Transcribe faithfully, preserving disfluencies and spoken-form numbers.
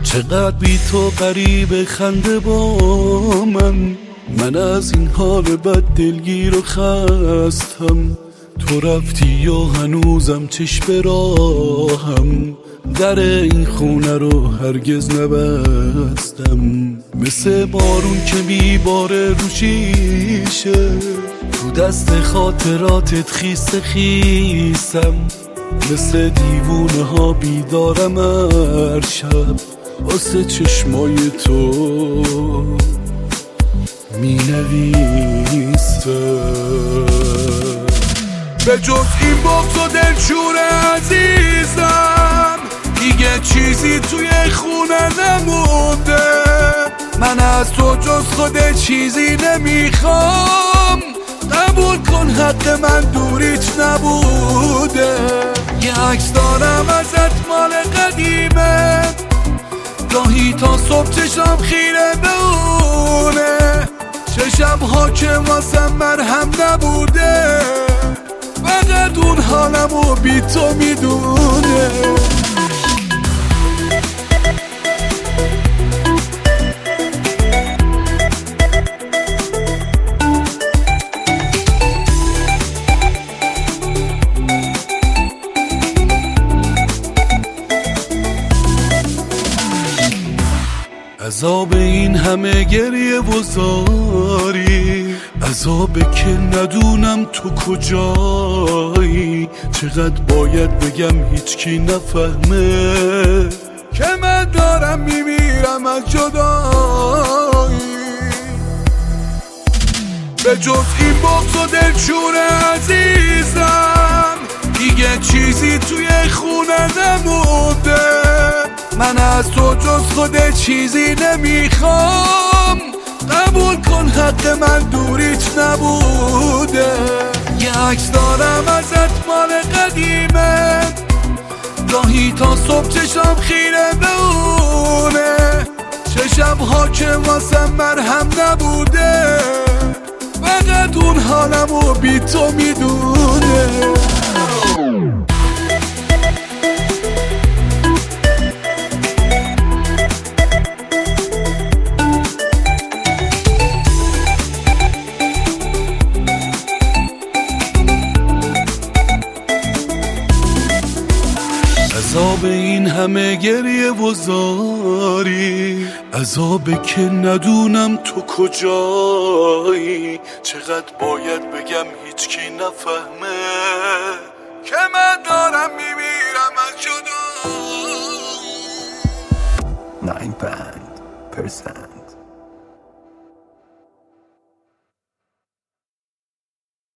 چقدر بی تو غریب خنده با من، من از این حال بد دلگیر و خستم. تو رفتی و هنوزم چشم به راهم، در این خونه رو هرگز نبستم. مثل بارون که میباره رو شیشه، تو دست خاطراتت خیس خیسم. مثل دیوونه ها بیدارم هر شب، واسه چشمای تو می نویسم. به جز این بغض و دلشور عزیزم دیگه چیزی توی خونه نمونده. من از تو جز خود چیزی نمیخوام، قبول کن حق من دوریت نبوده. یه عکس دارم ازت مال قدیمه، گاهی تا صبح چشم خیره به اونه. چه شب‌ها که واسم مرهم نبوده، فقط اون حالمو بی تو میدونه. عذاب این همه گریه و زاری، عذابه که ندونم تو کجایی. چقدر باید بگم هیچکی نفهمه که من دارم میمیرم از جدایی. به جز این بغض و دلشور عزیزم دیگه چیزی توی خونه نمونده. من از تو جز خود چیزی نمیخوام، قبول کن حق من دوریت نبوده. یه عکس دارم ازت مال قدیمه، گاهی تا صبح چشم خیره به اونه. چه شب‌ها که واسم مرهم نبوده، فقط اون حالمو بی تو میدونه. عذاب این همه گریه و زاری، عذابه که ندونم تو کجایی. چقدر باید بگم هیچکی نفهمه که من دارم میمیرم از جدایی. nine band percent